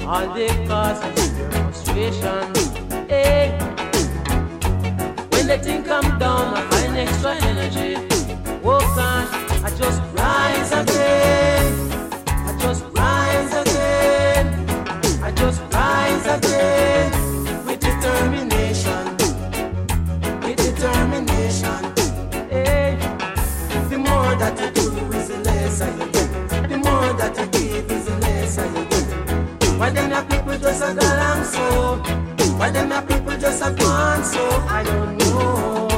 All they cause is their frustration. Hey, when they think I'm down, I find extra energy. Oh God, I just rise again. I just rise again. I just rise again. With determination. With determination. Hey, the more that you do is the less you get. The more that you give is the less you get. Why them your people just a go along so? Why them your people just a go on so? I don't know.